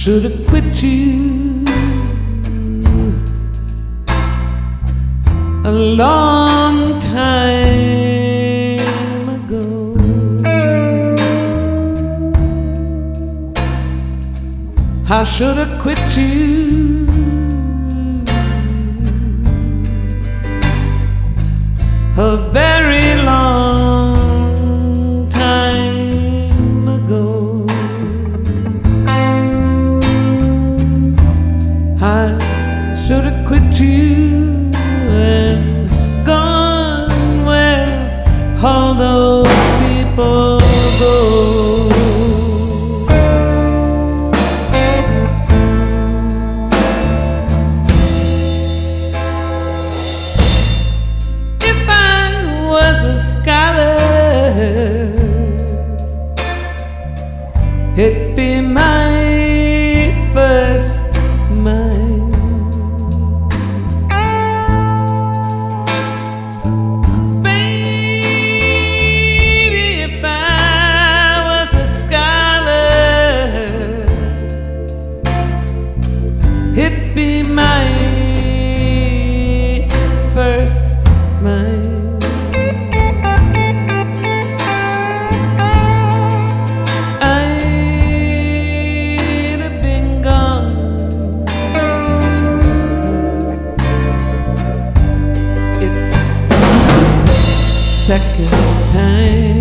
should have quit you a long time ago. I should have quit you a very long time ago. I should have quit you and gone where all those people go. If I was a scholar, it'd be my first mind. Baby, if I was a scholar, it'd be my first mind. I'd have been gone, 'cause it's second time.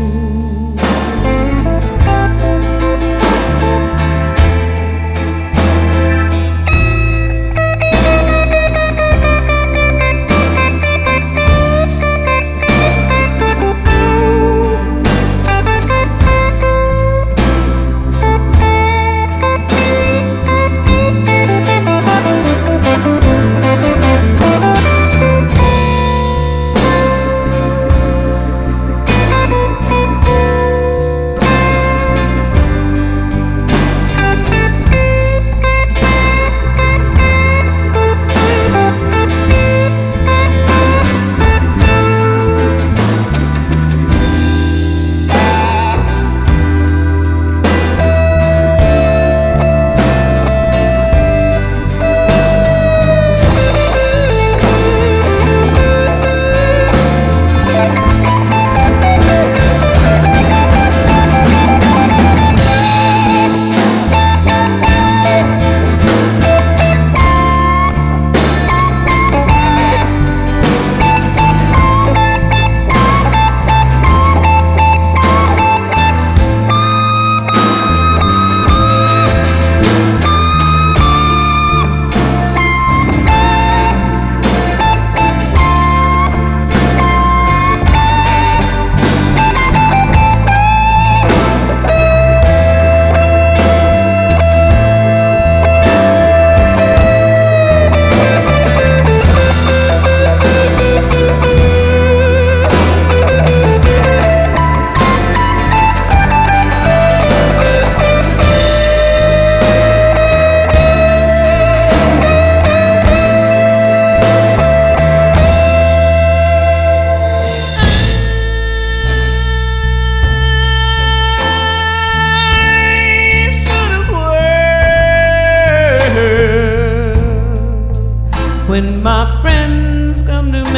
When my friends come to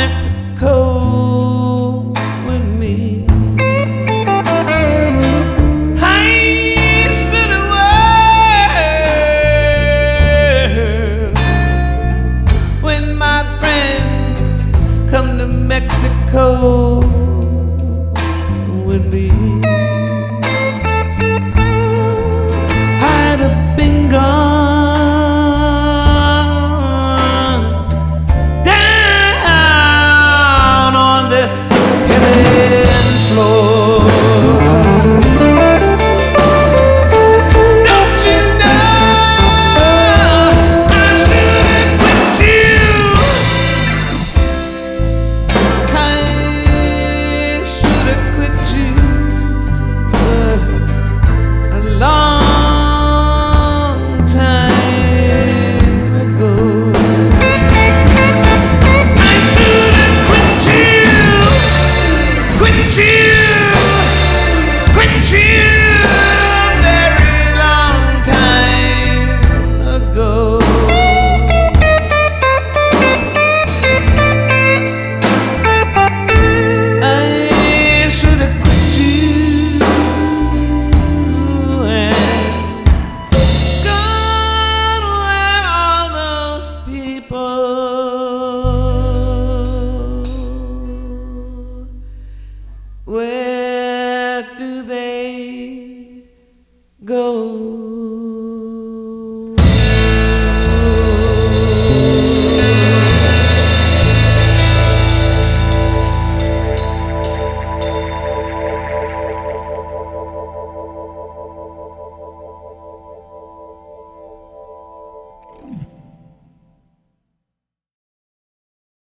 Mexico with me, I should have worked. When my friends come to Mexico with me, I'd have been gone. Quit you.